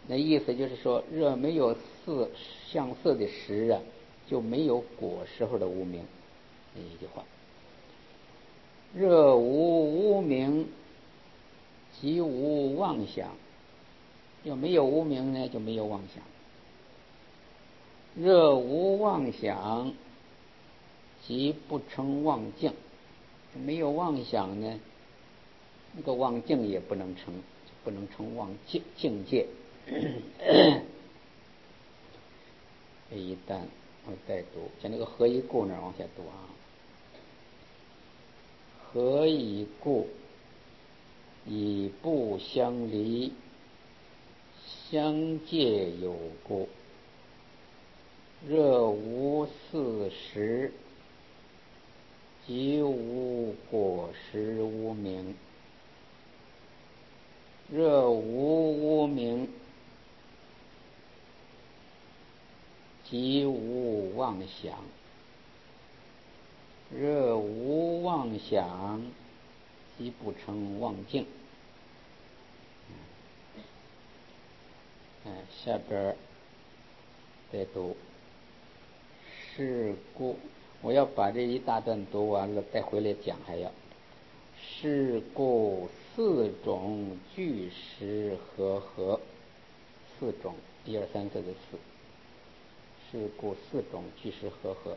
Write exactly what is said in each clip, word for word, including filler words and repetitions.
那意思就是说，若没有色相色的识啊，就没有果时候的无明。这一句话，若无无明，即无妄想。要没有无明呢，就没有妄想。若无妄想，即不成妄境。没有妄想呢，那个妄境也不能成，不能成妄境境界。这一旦我再读，像那个何以故那儿往下读啊。何以故？以不相离，相介有故。若无四时，即无果实无明。若无无明，即无妄想。若无妄想，即不成妄境。哎，下边再读。是故，我要把这一大段读完了，再回来讲还要。是故四种具实和合，四种一二三四的四。是故四种具实和合，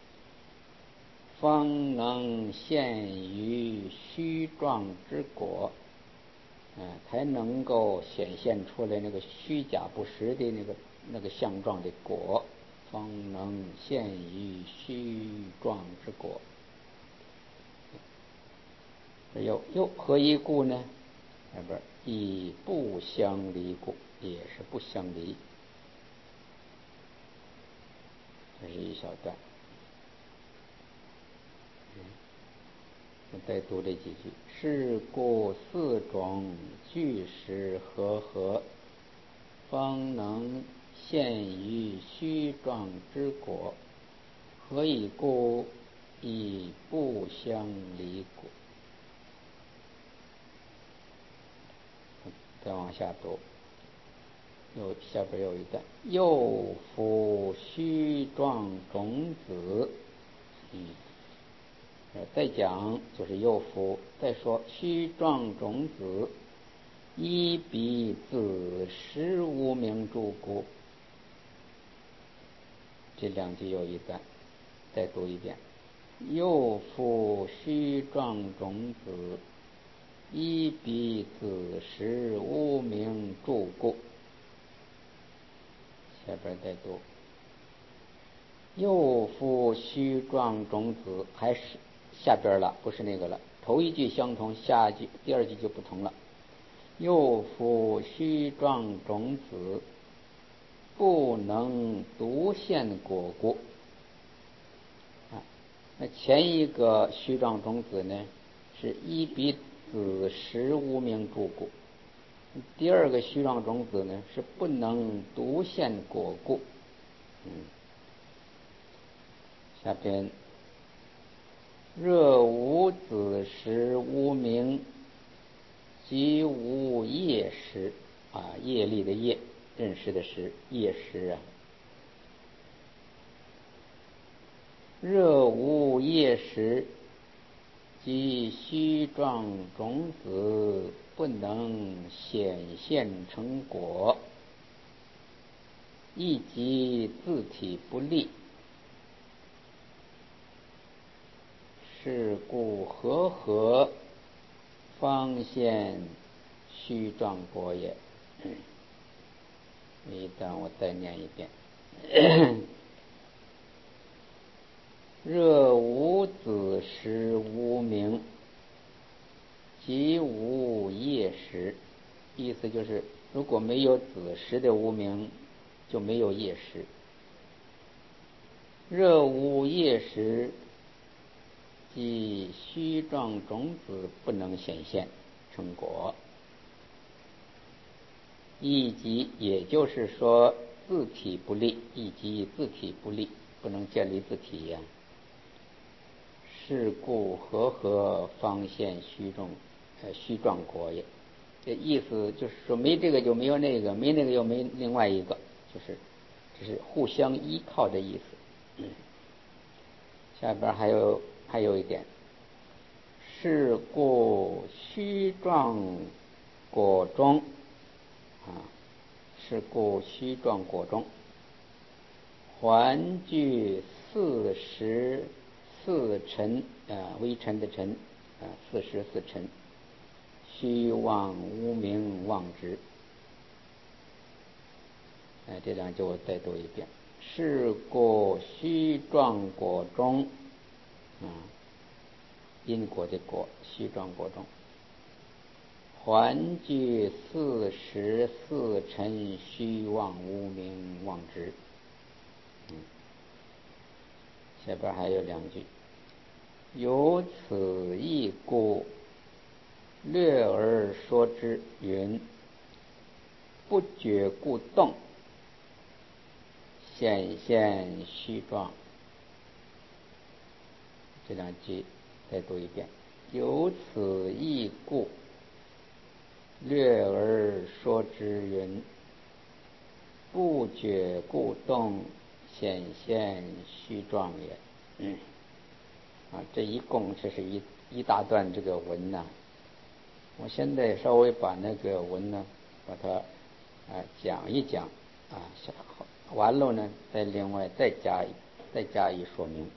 方能现于虚状之果，嗯，才能够显现出来那个虚假不实的那个那个相状的果，方能现于虚状之果。又又何以故呢？那边以不相离故，也是不相离。这是一小段。我再读这几句。是故四种具实和合，方能现于虚状之果。何以故？以不相离故。再往下读，又下边有一段。又复虚状种子，嗯。再讲就是又复，再说虚状种子，依彼子实无明住故。这两句有一段，再读一遍。又复虚状种子，依彼子实无明住故。下边再读。又复虚状种子，还是下边了，不是那个了。头一句相同，下句第二句就不同了。又复虚状种子，不能独现果故。啊，那前一个虚状种子呢，是依彼子实无明住故。第二个虚状种子呢，是不能独现果故。嗯，下边。若无子实无明，即无业识啊，业力的业，认识的识，业识啊。若无业识，即虚状种子不能显现成果，亦即自体不立。是故和合方现虚状果也。一段我再念一遍。若无子实无明，即无业识。意思就是，如果没有子实的无明，就没有业识。若无业识，即虚状种子不能显现成果，亦即也就是说自体不立，亦即自体不立，不能建立自体呀、啊。是故和合方现虚状，呃虚状果也。 这意思就是说没这个就没有那个，没那个又没另外一个，就是这是互相依靠的意思。嗯、下边还有还有一点，是故虚状果中啊，是故虚状果中，环具四时四尘啊，微尘的尘啊，四时四尘，虚妄无明妄执。哎，这两句我再读一遍。是故虚状果中啊，因果的果，虚状果中，环具四时四尘，虚妄无明妄执。嗯，下边还有两句，由此义故，略而说之云：不觉故动，显现虚状。这两句再读一遍。由此义故，略而说之云：不觉故动，显现虚状也。嗯，啊，这一共这是一一大段这个文呐、啊。我现在稍微把那个文呢，把它啊讲一讲啊，完了呢，再另外再加再加以说明。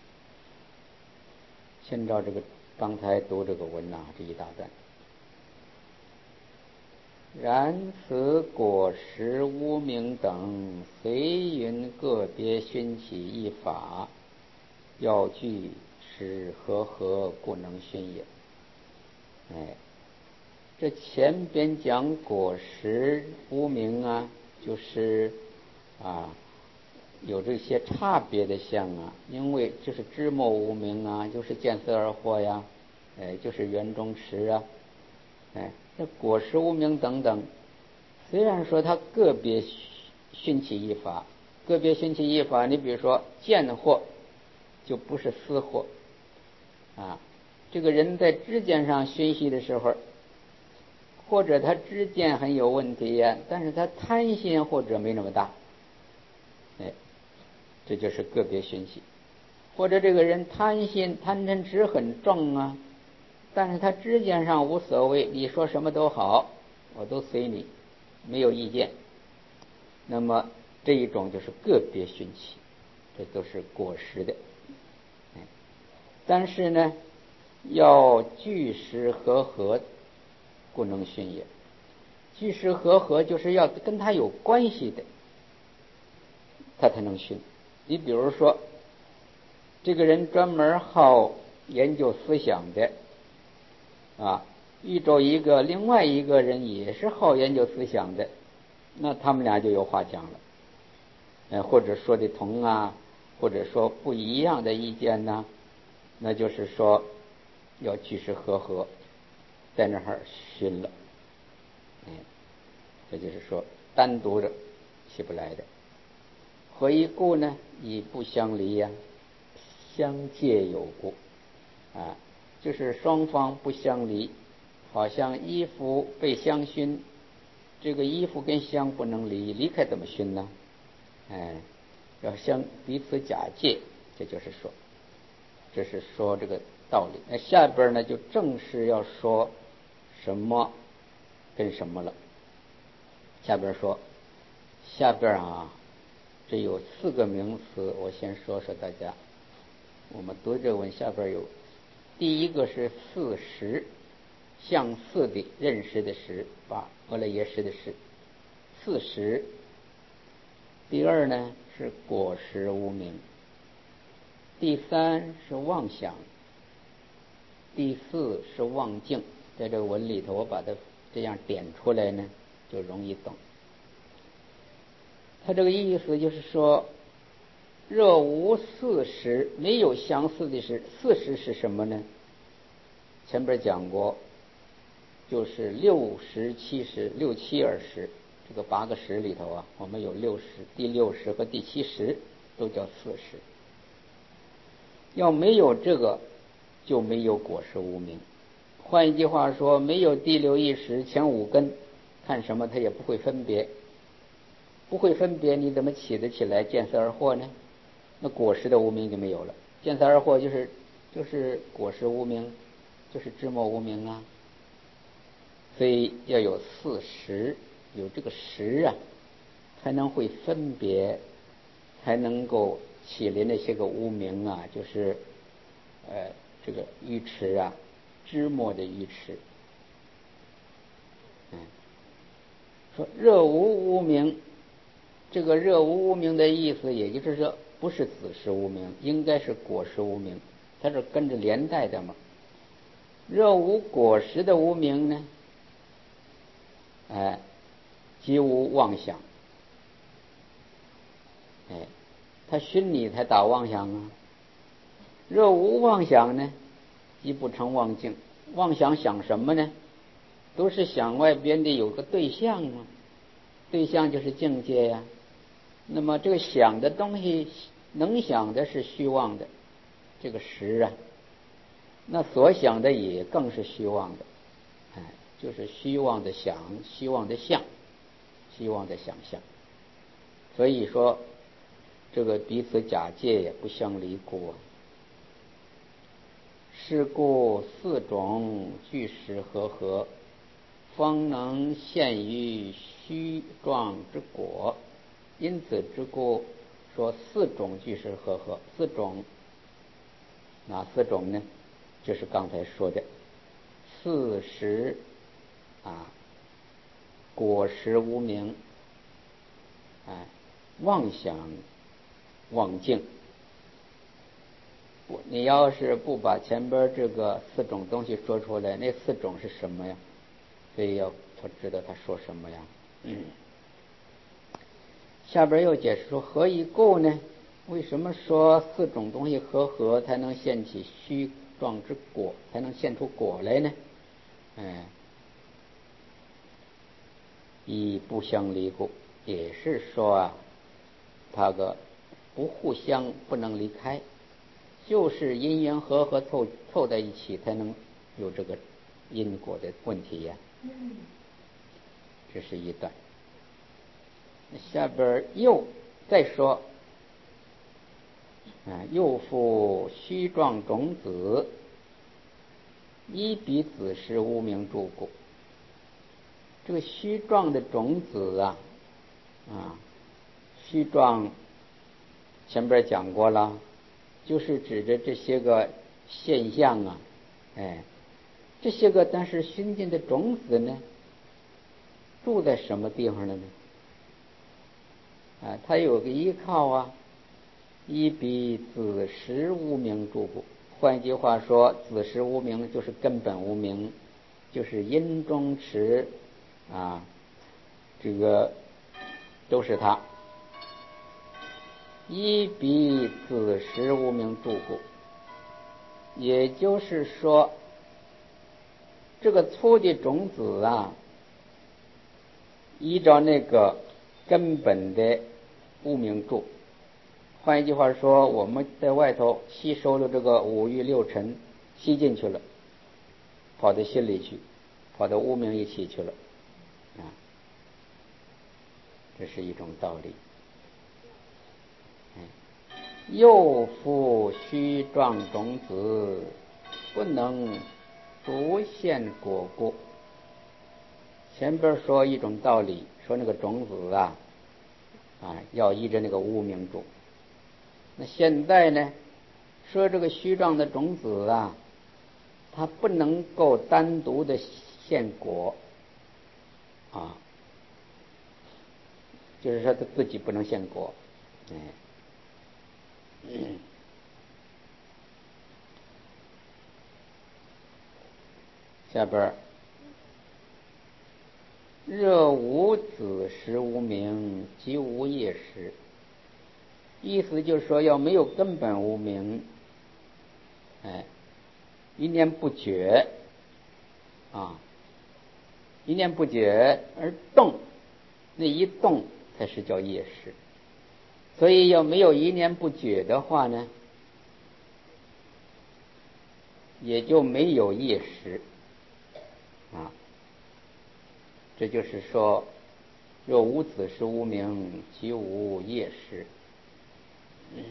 先照这个刚才读这个文呐、啊，这一大段。然此果实无明等，随云个别熏起一法，要具使和合，故能熏也。哎，这前边讲果实无明啊，就是啊有这些差别的相啊，因为就是知末无明啊，就是见色而惑呀，哎，就是缘中识啊，哎，这果实无明等等，虽然说它个别熏起一法，个别熏起一法，你比如说见惑就不是思惑啊，这个人在知见上熏习的时候，或者他知见很有问题呀，但是他贪心或者没那么大，哎，这就是个别熏习。或者这个人贪心贪嗔痴很重啊，但是他知见上无所谓，你说什么都好，我都随你，没有意见。那么这一种就是个别熏习，这都是果实的。但是呢，要具实和合，故能熏也。具实和合就是要跟他有关系的，他才能熏。你比如说，这个人专门好研究思想的啊，遇着一个另外一个人也是好研究思想的，那他们俩就有话讲了，呃，或者说的同啊，或者说不一样的意见呢，那就是说要具实和合，在那儿熏了。嗯，这就是说单独的起不来的。何以故呢？以不相离呀、啊，相借有故啊，就是双方不相离，好像衣服被香熏，这个衣服跟香不能离，离开怎么熏呢？哎，要相彼此假借，这就是说，这是说这个道理。那下边呢，就正是要说什么跟什么了。下边说，下边啊，这有四个名词，我先说说大家。我们读这文下边有，第一个是四识，向四的认识的识，把俄勒耶识的识，四识。第二呢是果实无明，第三是妄想，第四是妄境。在这个文里头，我把它这样点出来呢，就容易懂。他这个意思就是说，若无四识，没有相似的识，四识是什么呢？前边讲过，就是六识、七识、六七二十，这个八个识里头啊，我们有六识，第六识和第七识都叫四识。要没有这个，就没有果实无明， 换一句话说，没有第六意识前五根，看什么他也不会分别，不会分别，你怎么起得起来见色而惑呢？那果实的无明就没有了。见色而惑就是就是果实无明，就是知末无明啊。所以要有四识，有这个识啊，才能会分别，才能够起临那些个无明啊，就是呃这个愚痴啊，知末的愚痴。嗯，说热无无明，这个热无无明的意思，也就是说不是子实无明，应该是果实无明，它是跟着连带的嘛。热无果实的无明呢，哎，即无妄想。哎，他熏你才打妄想啊。若无妄想呢，即不成妄境。妄想想什么呢？都是想外边的有个对象嘛，对象就是境界呀。那么这个想的东西，能想的是虚妄的，这个识啊，那所想的也更是虚妄的，哎，就是虚妄的想，虚妄的相，虚妄的想象。所以说，这个彼此假借也不相离故啊。是故四种具实合合，方能现于虚状之果。因此之故，说四种具实合合。四种哪四种呢？就是刚才说的四实啊，果实无明，哎，妄想妄境。你要是不把前边这个四种东西说出来，那四种是什么呀？所以要他知道他说什么呀。嗯，下边又解释说何以故呢？为什么说四种东西合合才能现起虚状之果，才能现出果来呢？哎，以不相离故，也是说啊，它个不互相，不能离开。就是因缘合合凑凑在一起，才能有这个因果的问题呀。嗯，这是一段。下边又再说，啊，又复虚状种子，依彼子实无明住故。这个虚状的种子啊，啊，虚状前边讲过了。就是指着这些个现象啊，哎，这些个但是熏进的种子呢，住在什么地方了呢？啊，它有个依靠啊，依彼子实无明住故。换一句话说，子实无明就是根本无明，就是因中持啊，这个都是它。依彼子实无明住故，也就是说，这个粗的种子啊，依照那个根本的无明住。换一句话说，我们在外头吸收了这个五欲六尘，吸进去了，跑到心里去，跑到无明一起去了啊，这是一种道理。又复虚状种子，不能独现果故。前边说一种道理，说那个种子啊，啊要依着那个无明住。那现在呢，说这个虚状的种子啊，它不能够单独的现果啊，就是说它自己不能现果。哎，嗯，下边热无子实无明，即无业识。意思就是说，要没有根本无明，哎，一念不觉啊，一念不觉而动，那一动才是叫业识。所以要没有一念不觉的话呢，也就没有业识。 啊。这就是说，若无子时无名，即无业时。嗯，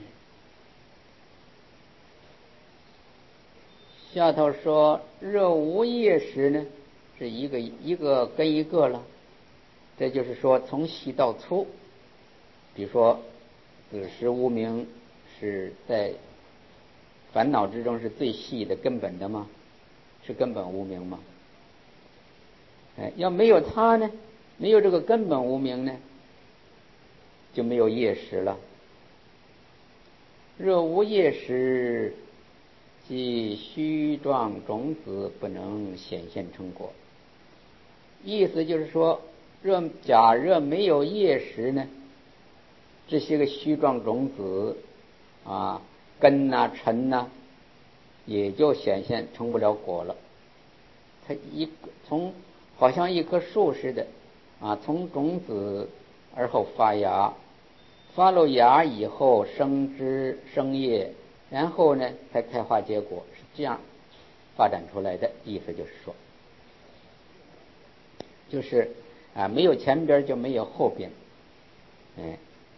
下头说若无业时呢，是一个一个跟一个了。这就是说从细到粗，比如说子时无名是在烦恼之中是最细的根本的吗？是根本无名吗？哎，要没有它呢，没有这个根本无名呢，就没有业时了。若无业时，即虚状种子不能显现成果。意思就是说，若假若没有业时呢，这些个虚状种子啊、根呐、尘呐，也就显现成不了果了。它一从好像一棵树似的啊，从种子而后发芽，发了芽以后生枝生叶，然后呢才开花结果，是这样发展出来的。意思就是说，就是啊，没有前边就没有后边，哎，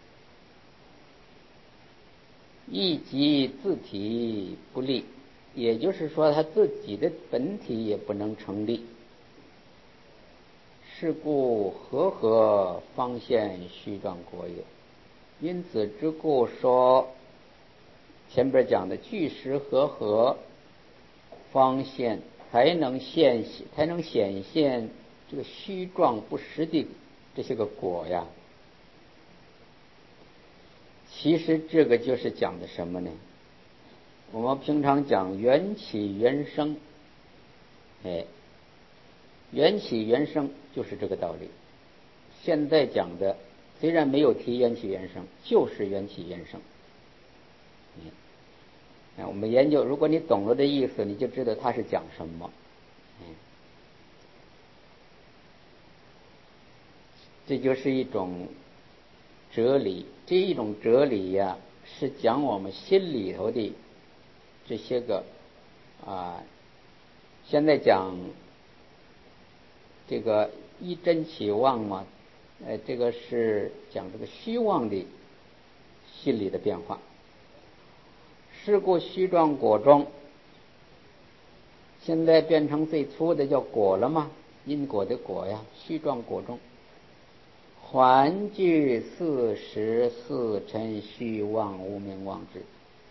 一即自体不立，也就是说他自己的本体也不能成立。是故和合方现虚状果也。因此之故说，前边讲的具实和合方现，才能现才能显现这个虚状不实的这些个果呀。其实这个就是讲的什么呢？我们平常讲缘起缘生，哎，缘起缘生就是这个道理。现在讲的虽然没有提缘起缘生，就是缘起缘生。嗯，我们研究，如果你懂了这意思，你就知道他是讲什么。嗯，这就是一种哲理。这一种哲理呀、啊，是讲我们心里头的这些个啊，现在讲这个一真起妄嘛，呃，这个是讲这个虚妄的心理的变化。是故虚状果中，现在变成最粗的叫果了吗？因果的果呀，虚状果中，还具四时四尘虚妄无明妄智。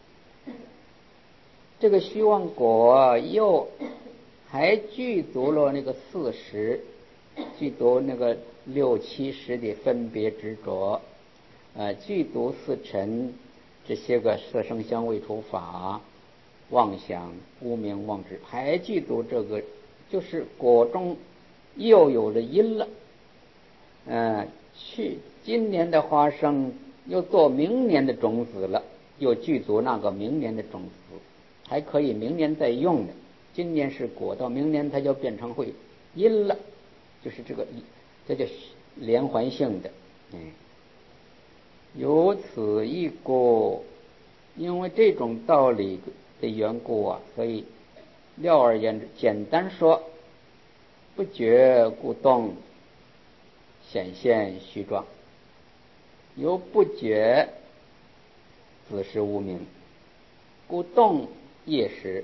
这个虚妄果又还具足了那个四时，具足那个六七十的分别执着，呃，具足四尘这些个色声香味触法妄想无明妄执，还具足这个，就是果中又有了因了。嗯、呃，去今年的花生又做明年的种子了，又具足那个明年的种子，还可以明年再用的。今年是果，到明年它就变成会因了，就是这个，这叫连环性的。嗯，由此一故，因为这种道理的缘故啊，所以了而言之，简单说，不觉故动，显现虚状，由不觉子时无明，故动业时，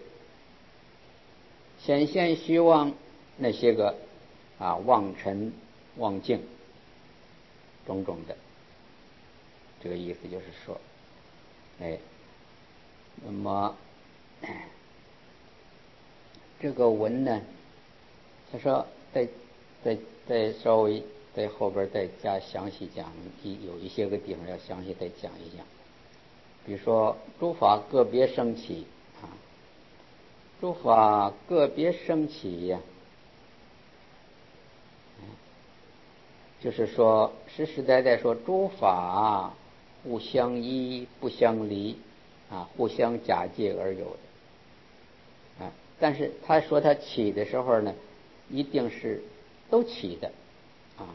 显现虚妄那些个啊妄尘妄境种种的。这个意思就是说，哎，那么这个文呢，他说再再再稍微在后边再加详细讲，有一些个地方要详细再讲一讲。比如说诸法个别升起啊，诸法个别升起呀、就是说实实在在说诸法互相依不相离啊，互相假借而有的啊。但是他说他起的时候呢，一定是都起的啊。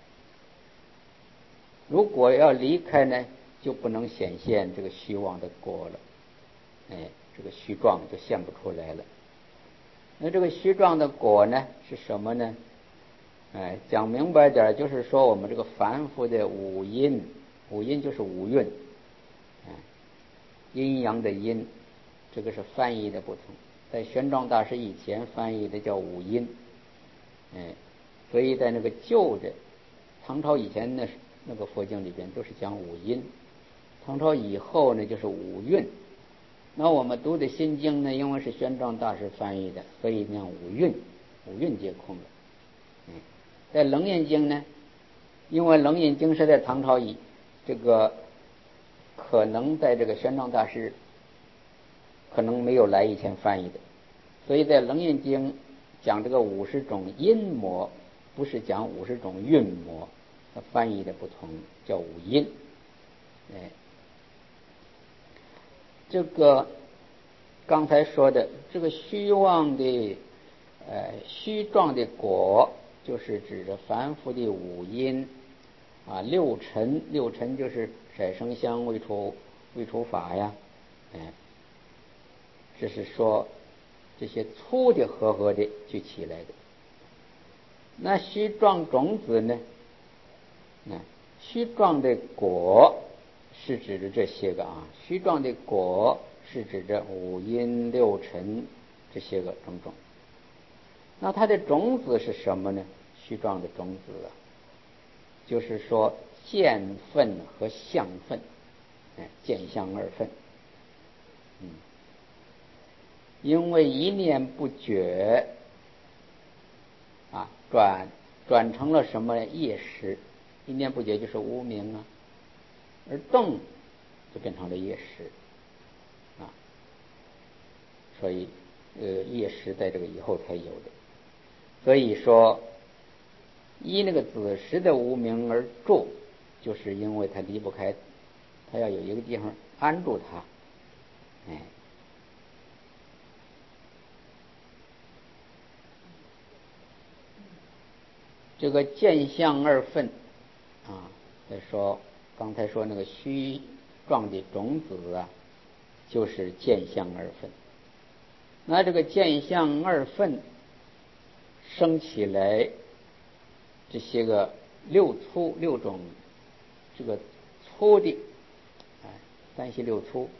如果要离开呢，就不能显现这个虚妄的果了，哎，这个虚状就现不出来了。 那这个虚状的果呢是什么呢？哎，讲明白点，就是说我们这个凡夫的五阴，五阴就是五蕴，哎，阴阳的阴，这个是翻译的不同。在玄奘大师以前翻译的叫五阴，哎，所以在那个旧的唐朝以前呢，那个佛经里边都是讲五阴，唐朝以后呢就是五蕴。那我们读的心经呢，因为是玄奘大师翻译的，所以念五蕴，五蕴皆空了。嗯，在楞严经呢，因为楞严经是在唐朝以这个可能在这个玄奘大师可能没有来以前翻译的，所以在楞严经讲这个五十种阴魔，不是讲五十种韵魔，它翻译的不同，叫五阴。哎，这个刚才说的这个虚妄的呃虚状的果，就是指着凡夫的五阴啊，六尘，六尘就是色声香味触味触法呀，哎，这是说这些粗的合合的就起来的。那虚状种子呢？那虚状的果是指的这些个啊，虚状的果是指着五阴六尘这些个种种。那它的种子是什么呢？虚状的种子啊，就是说见分和相分，哎，见相二分。嗯，因为一念不觉啊，转转成了什么业识？一念不觉就是无明啊，而动就变成了业识啊，所以呃业识在这个以后才有的。所以说依那个子时的无明而住，就是因为它离不开，它要有一个地方安住它。哎，这个见相二分啊，再说刚才说那个虚状的种子啊，就是见相二分。那这个见相二分生起来，这些个六粗六种，这个粗的，哎，三细六粗。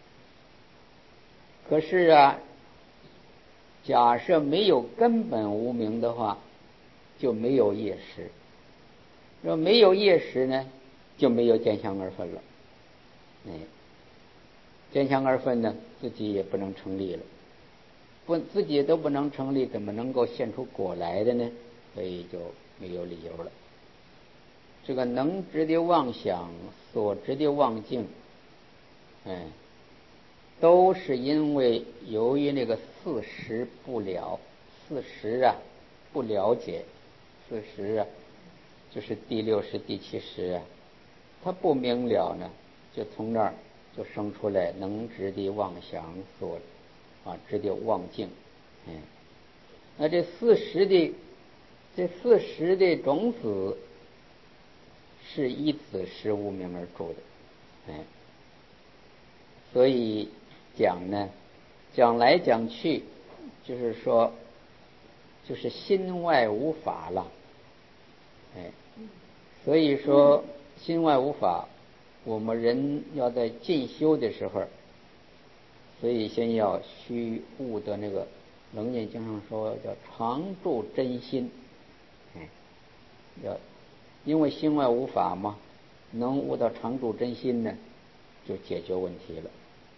可是啊，假设没有根本无明的话，就没有业识。若没有业识呢，就没有见相二分了。哎，见相二分呢，自己也不能成立了。不，自己都不能成立，怎么能够现出果来的呢？所以就没有理由了。这个能执的妄想，所执的妄境，哎，都是因为由于那个四识不了，四识啊不了解，四识啊就是第六识、第七识啊，它不明了呢，就从那儿就生出来能执的妄想，所啊执的妄境。嗯，那这四识的这四识的种子是依子识无明而住的。哎，所以讲呢，讲来讲去就是说就是心外无法了。哎，所以说心外无法，我们人要在进修的时候，所以先要须悟的那个楞严经上说叫常住真心。哎，要因为心外无法嘛，能悟到常住真心呢，就解决问题了。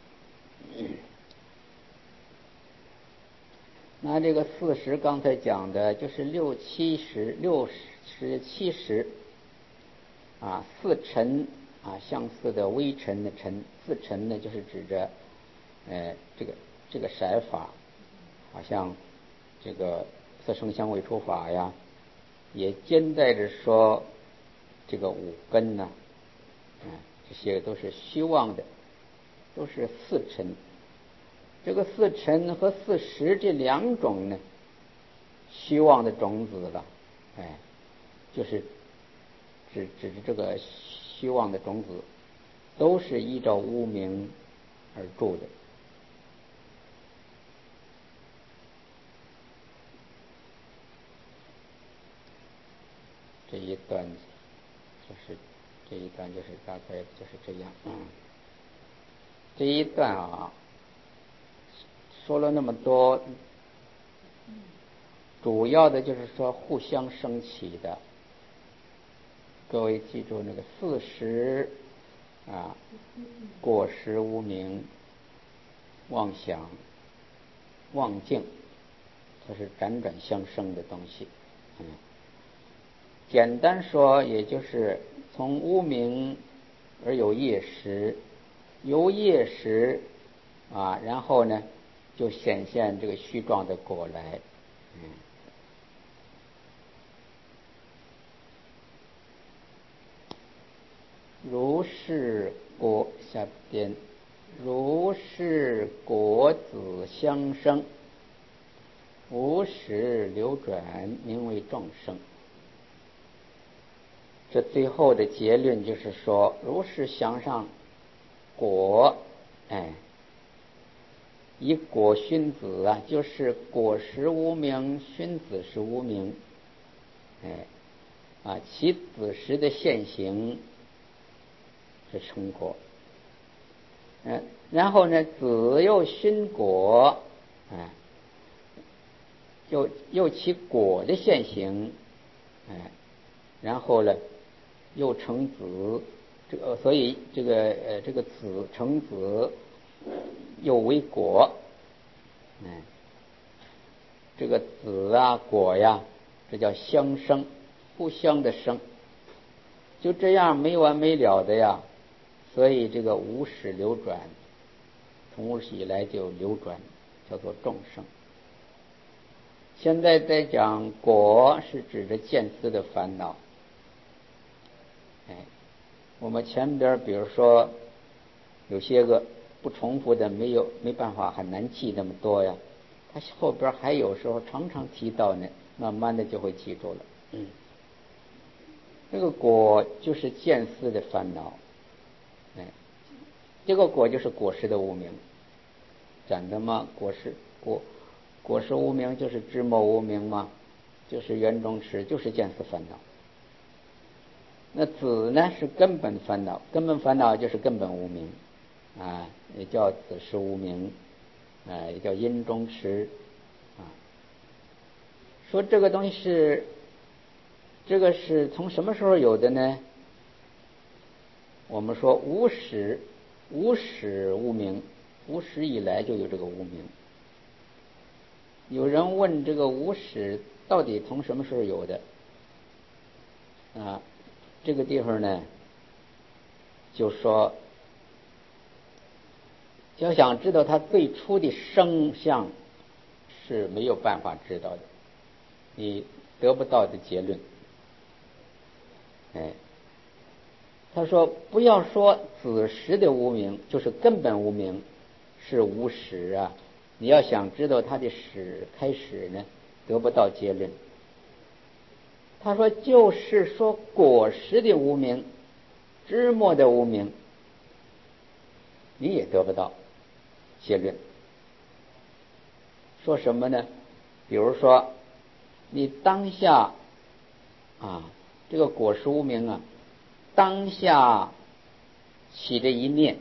那这个四识刚才讲的就是六七十六十七十啊，四尘啊，相似的微尘的尘，四尘呢就是指着呃这个这个色法，好像这个色声香味触法呀，也兼带着说这个五根呢，啊，这些都是虚妄的，都是四尘。这个四尘和四识这两种呢，虚妄的种子了，哎，就是指指着这个虚妄的种子，都是依照无明而住的。 这一段就是这一段就是大概就是这样。嗯，这一段啊说了那么多，主要的就是说互相升起的。各位记住那个四时啊，果实无明、妄想、妄境，它是辗转相生的东西。嗯，简单说，也就是从无明而有业识，由业识啊，然后呢就显现这个虚状的果来。嗯，如是果下边，如是果子相生，无始流转，名为众生。这最后的结论就是说，如是想上果，哎，以果熏子啊，就是果实无明，熏子是无明，哎，啊，其子时的现行是成果，嗯，然后呢，子又熏果，哎，又又其果的现行，哎，然后呢，又成子，这个所以这个呃这个子成子，又为果，哎，这个子啊果呀，这叫相生，互相的生，就这样没完没了的呀。所以这个无始流转，从无始以来就流转，叫做众生。现在在讲果，是指着见思的烦恼。哎，我们前边比如说有些个不重复的，没有没办法很难记那么多呀，它后边还有时候常常提到呢，慢慢的就会记住了。嗯，这个果就是见思的烦恼。哎，这个果就是果实的无明，讲的嘛，果实果果实无明就是知末无明嘛，就是圆中识，就是见思烦恼。那子呢是根本烦恼，根本烦恼就是根本无明啊，也叫子时无明，啊，也叫因中识啊。说这个东西是，这个是从什么时候有的呢？我们说无始，无始无明，无始以来就有这个无明。有人问这个无始到底从什么时候有的啊？这个地方呢，就说要想知道它最初的生相是没有办法知道的，你得不到的结论。哎，他说不要说子时的无明，就是根本无明是无始啊，你要想知道它的始开始呢，得不到结论。他说就是说果实的无明，知末的无明，你也得不到结论。说什么呢？比如说你当下啊，这个果实无明啊，当下起的一念，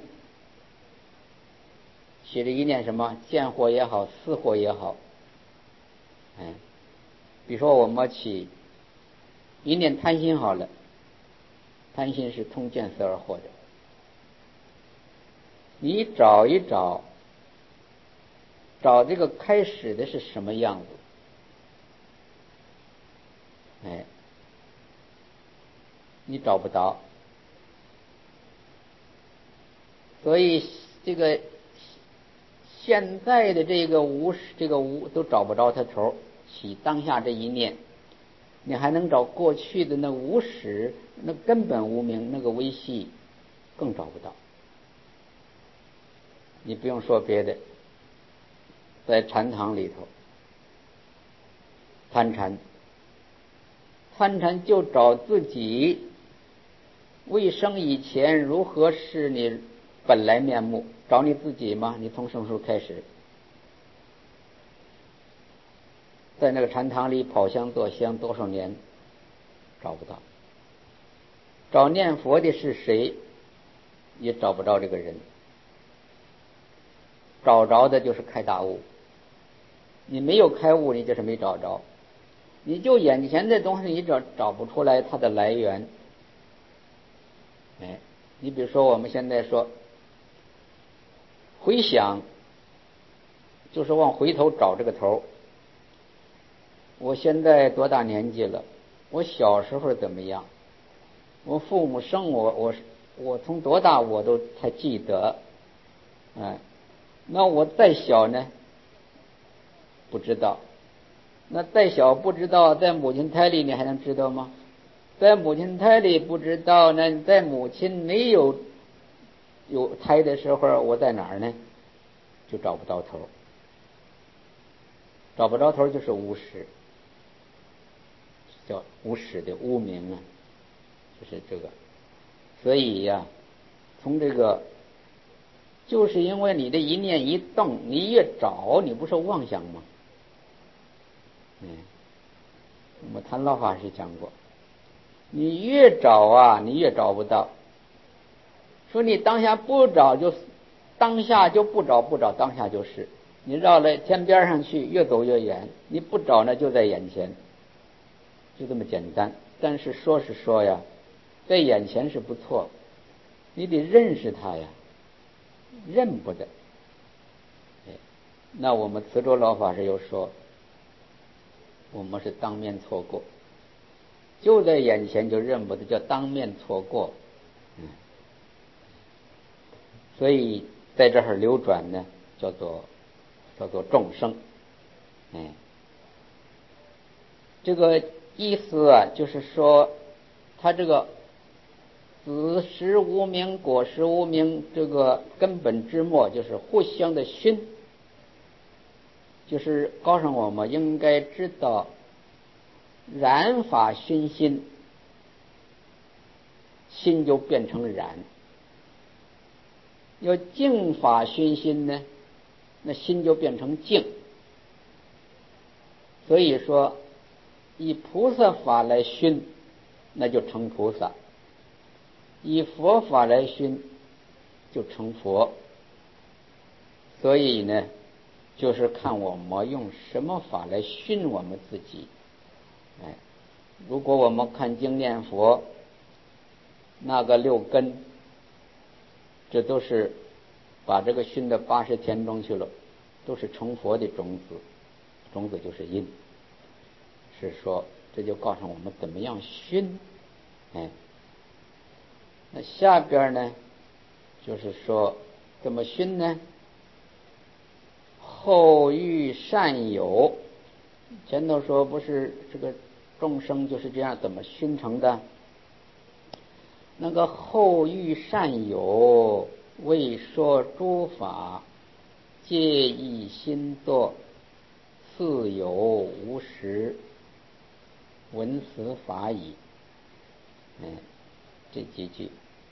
起的一念什么？见惑也好，思惑也好，哎，比如说我们起一念贪心好了，贪心是通见思而惑的。你找一找，找这个开始的是什么样子？哎，你找不到。所以这个现在的这个无这个无都找不着它头，起当下这一念，你还能找过去的那无始，那根本无明那个微细，更找不到。你不用说别的，在禅堂里头参禅，参禅就找自己未生以前如何是你本来面目，找你自己吗？你从什么时候开始在那个禅堂里跑香坐香多少年？ 找不到。找念佛的是谁，也找不着这个人。找着的就是开大悟，你没有开悟，你就是没找着。你就眼前的东西，你找找不出来它的来源。哎，你比如说我们现在说回想，就是往回头找这个头。我现在多大年纪了？我小时候怎么样？我父母生我，我我从多大我都才记得。哎，那我再小呢？不知道。那再小不知道，在母亲胎里你还能知道吗？在母亲胎里不知道，那在母亲没有有胎的时候，我在哪儿呢？就找不到头。找不着头就是无始，叫无始的无明啊，就是这个。所以呀、啊，从这个，就是因为你的一念一动，你越找，你不是妄想吗？嗯，我们谭老法师讲过，你越找啊，你越找不到。说你当下不找就，当下就不找，不找当下就是。你绕了天边上去，越走越远。你不找呢，就在眼前，就这么简单。但是说是说呀，在眼前是不错，你得认识它呀，认不得。那我们慈州老法师又说，我们是当面错过，就在眼前就认不得，叫当面错过。嗯，所以在这儿流转呢，叫做叫做众生。哎，这个意思啊，就是说，他这个子实无明，果实无明，这个根本之末就是互相的熏，就是告诉我们应该知道，染法熏心，心就变成染；要净法熏心呢，那心就变成净。所以说，以菩萨法来熏，那就成菩萨；以佛法来熏，就成佛。所以呢，就是看我们用什么法来熏我们自己。哎，如果我们看经念佛，那个六根，这都是把这个熏到八十田中去了，都是成佛的种子，种子就是因。是说，这就告诉我们怎么样熏。哎，那下边呢，就是说怎么熏呢？后遇善友，前头说不是这个众生就是这样怎么熏成的？那个后遇善友，为说诸法，皆以心作，似有无实，闻此法矣。嗯，这几句。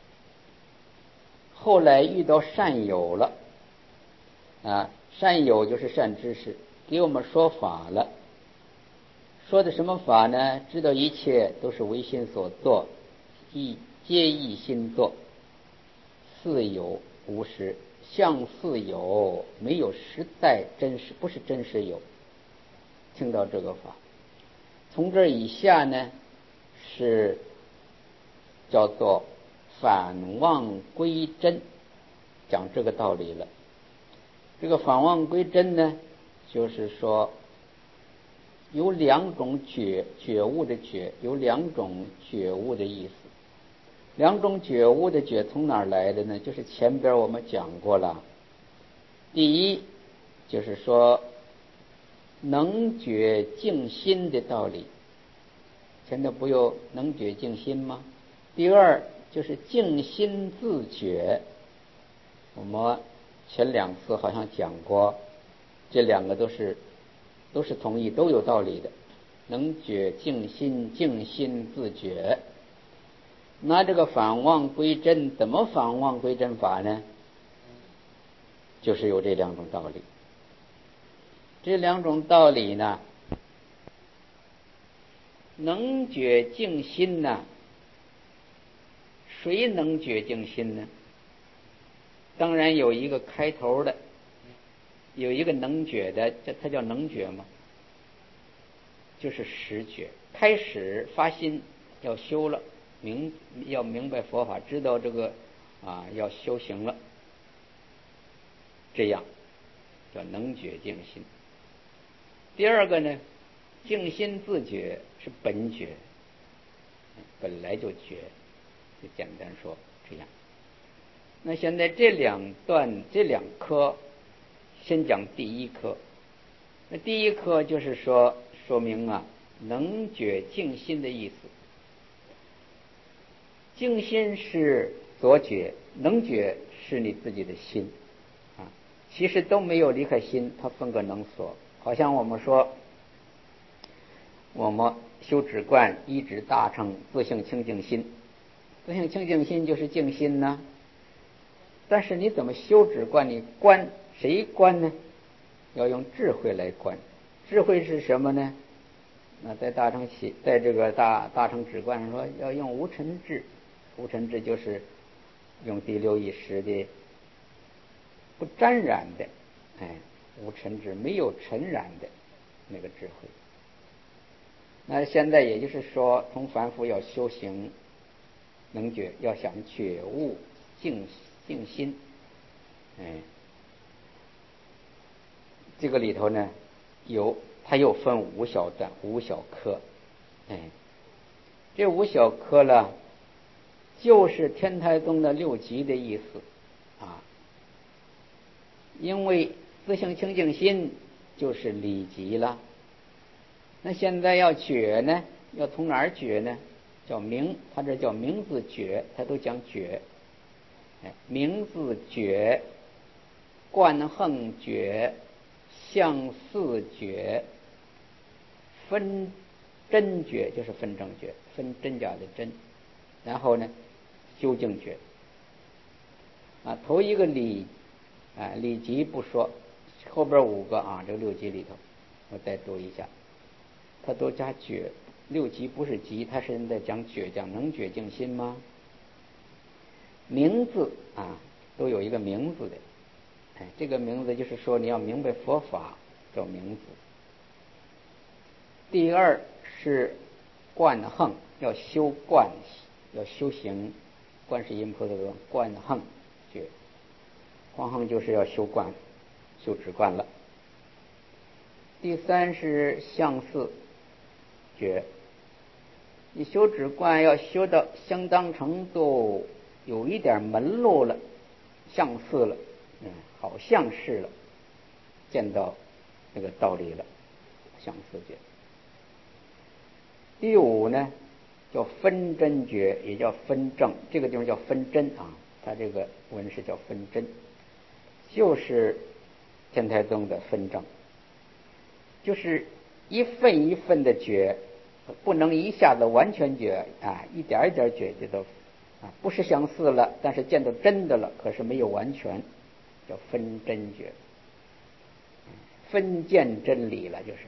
后来遇到善友了啊，善友就是善知识，给我们说法了。说的什么法呢？知道一切都是唯心所作，亦皆一心作，似有无实，像似有，没有实在真实，不是真实有。听到这个法，从这以下呢，是叫做反望归真，讲这个道理了。这个反望归真呢，就是说有两种觉觉悟的觉，有两种觉悟的意思。两种觉悟的觉从哪儿来的呢？就是前边我们讲过了。第一，就是说能觉静心的道理，前头不有能觉静心吗？第二就是静心自觉，我们前两次好像讲过，这两个都是都是同意，都有道理的。能觉静心，静心自觉。那这个反望归真，怎么反望归真法呢？就是有这两种道理。这两种道理呢， 能觉净心呢？谁能觉净心呢？当然有一个开头的，有一个能觉的，这它叫能觉嘛，就是实觉。开始发心要修了，明要明白佛法，知道这个啊要修行了，这样叫能觉净心。第二个呢，净心自觉是本觉，本来就觉，就简单说这样。那现在这两段这两科，先讲第一科。那第一科就是说说明啊能觉净心的意思。净心是所觉，能觉是你自己的心啊，其实都没有离开心，它分个能所。好像我们说我们修止观一直大乘自性清净心，自性清净心就是净心呢。但是你怎么修止观？你观谁观呢？要用智慧来观。智慧是什么呢？那在大乘起，在这个大大乘止观上说，要用无尘智。无尘智就是用第六意识的不沾染的，哎，无尘智没有尘染的那个智慧。那现在也就是说，从凡夫要修行能觉，要想觉悟净净心，哎，这个里头呢有它又分五小段五小科，哎，这五小科了就是天台宗的六级的意思啊。因为自性清净心就是理级了。那现在要觉呢，要从哪儿觉呢？叫明，它这叫明字觉，它都讲觉。哎，明字觉、观横觉、相似觉、分真觉，就是分正觉，分真假的真。然后呢，究竟觉啊，头一个理啊，理级不说，后边五个啊，这个六级里头，我再读一下，它都加觉。六级不是级，它是在讲觉，讲能觉净心吗？名字啊，都有一个名字的，哎，这个名字就是说你要明白佛法叫名字。第二是观横，要修观，要修行。观世音菩萨说观横觉，观横就是要修观，修止观了。第三是相似觉，你修止观要修到相当程度，有一点门路了，相似了，嗯，好像是了，见到那个道理了，相似觉。第五呢叫分真觉，也叫分正，这个地方叫分真啊，它这个文是叫分真，就是天台宗的分正，就是一份一份的觉，不能一下子完全觉啊，一点一点觉，这都啊不是相似了，但是见到真的了，可是没有完全，叫分真觉，分见真理了，就是。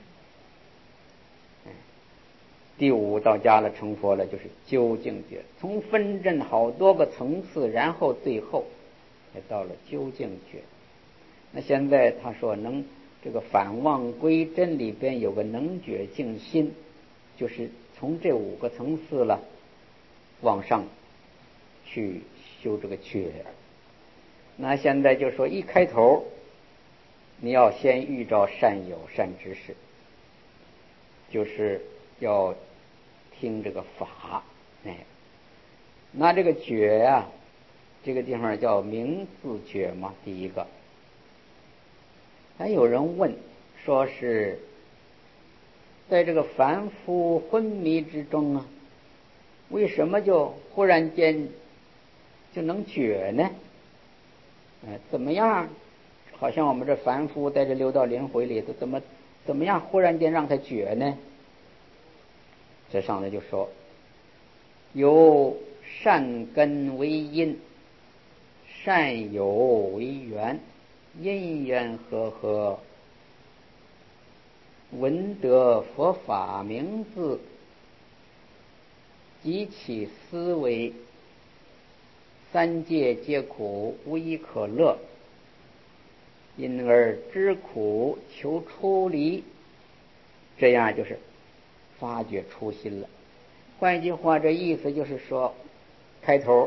第五到家了，成佛了，就是究竟觉，从分真好多个层次，然后最后也到了究竟觉。那现在他说能这个反望归真里边有个能觉净心，就是从这五个层次了往上去修这个觉。那现在就说一开头你要先遇着善友善知识，就是要听这个法，哎，那这个觉呀、啊，这个地方叫明字觉嘛，第一个。还有人问，说是在这个凡夫昏迷之中啊，为什么就忽然间就能觉呢？哎，怎么样？好像我们这凡夫在这六道轮回里头，怎么怎么样忽然间让他觉呢？这上来就说，有善根为因，善友为缘，因缘和合，闻得佛法名字， 及其思维，三界皆苦，无一可乐，因而知苦求出离，这样就是发觉初心了。换一句话，这意思就是说，开头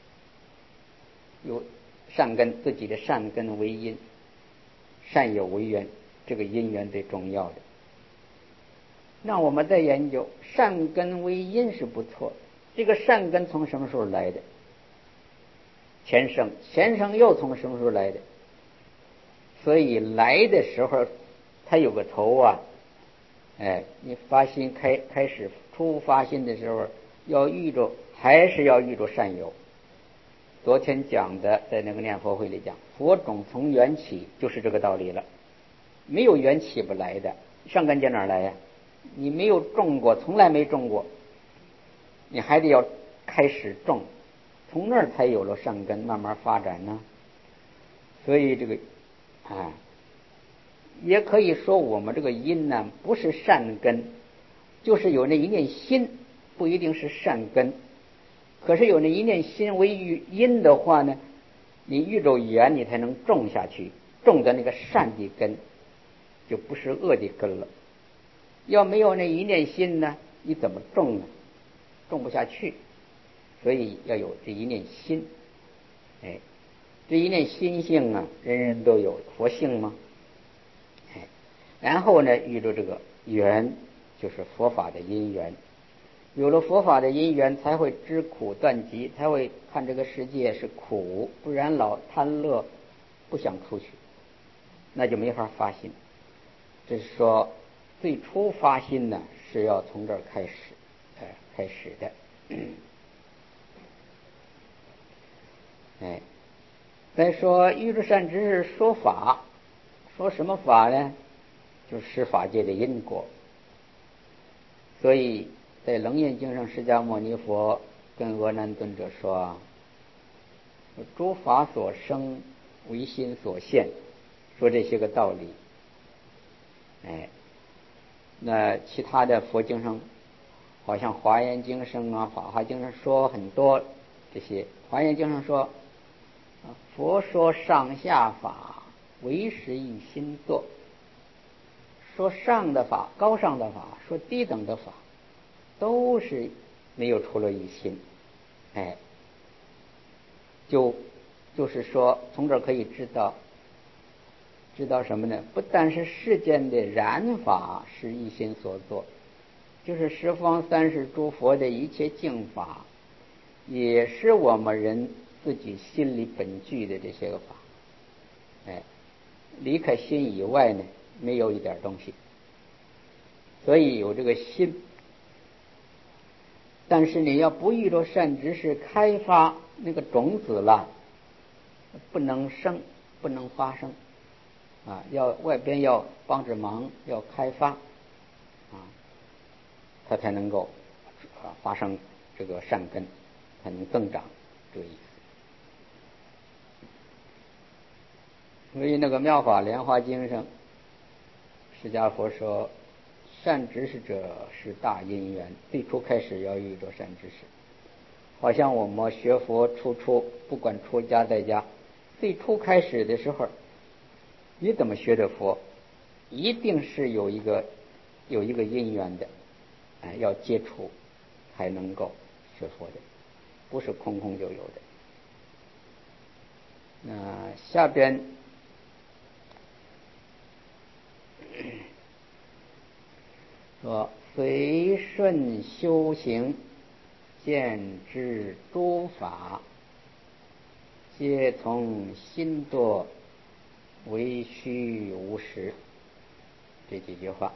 有善根，自己的善根为因，善有为缘，这个因缘最重要的。那我们再研究，善根为因是不错，这个善根从什么时候来的？前生，前生又从什么时候来的？所以来的时候，它有个头啊，哎，你发心开开始初发心的时候，要遇着，还是要遇着善友。昨天讲的，在那个念佛会里讲，佛种从缘起，就是这个道理了。没有缘起不来的，善根在哪儿来呀？你没有种过，从来没种过，你还得要开始种，从那儿才有了善根，慢慢发展呢。所以这个，啊，也可以说我们这个因呢，不是善根，就是有那一念心，不一定是善根。可是有那一念心为因的话呢，你遇着缘，你才能种下去，种的那个善的根，就不是恶的根了。要没有那一念心呢，你怎么种呢？种不下去。所以要有这一念心，哎，这一念心性啊，人人都有，佛性吗？哎，然后呢，遇着这个缘，就是佛法的因缘。有了佛法的因缘，才会知苦断集，才会看这个世界是苦，不然老贪乐，不想出去，那就没法发心。这是说，最初发心呢，是要从这儿开始，呃，开始的。哎，再说欲知善知识说法，说什么法呢？就是十法界的因果。所以在楞严经上，释迦牟尼佛跟阿难尊者说：“诸法所生，唯心所现。”说这些个道理。哎，那其他的佛经上，好像华严经上啊、法华经上说很多这些。华严经上说，佛说上下法，唯识一心作。说上的法，高尚的法，说低等的法，都是没有出了一心。哎，就就是说，从这儿可以知道，知道什么呢？不但是世间的染法是一心所作，就是十方三世诸佛的一切净法，也是我们人自己心里本具的这些个法。哎，离开心以外呢，没有一点东西。所以有这个心，但是你要不遇着善知识开发那个种子了，不能生，不能发生啊！要外边要帮着忙，要开发啊，它才能够啊发生这个善根，才能增长，这个意思。所以那个《妙法莲华经》上，释迦佛说，善知识者是大因缘，最初开始要遇着善知识。好像我们学佛初初，不管出家在家，最初开始的时候，你怎么学的佛，一定是有一个有一个因缘的，哎，要接触才能够学佛的，不是空空就有的。那下边说，随顺修行，见知诸法，皆从心作，唯虚无实。这几句话，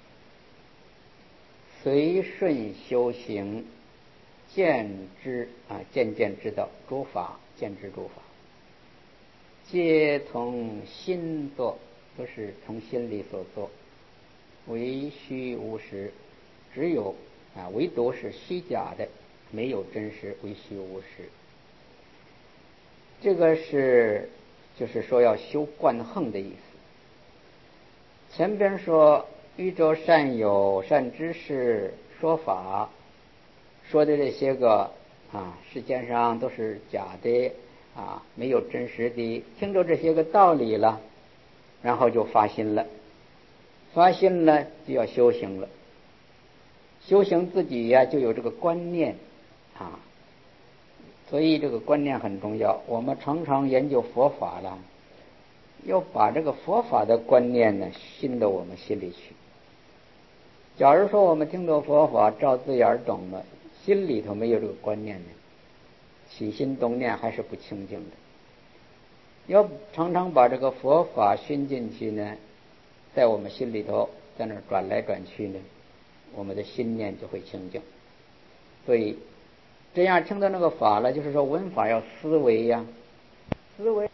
随顺修行，见知啊，渐渐知道诸法，见知诸法，皆从心作，都是从心里所做，唯虚无实，只有啊，唯独是虚假的，没有真实，唯虚无实。这个是就是说要修观行的意思。前边说遇着善友善知识说法， 说的这些个啊，世间上都是假的啊，没有真实的。听着这些个道理了，然后就发心了，发心了就要修行了。修行自己呀、啊，就有这个观念啊，所以这个观念很重要。我们常常研究佛法了，要把这个佛法的观念呢，信到我们心里去。假如说我们听到佛法，照字眼懂了，心里头没有这个观念呢，起心动念还是不清净的。要常常把这个佛法熏进去呢，在我们心里头，在那转来转去呢，我们的心念就会清净。所以这样听到那个法了，就是说闻法要思维呀，思维。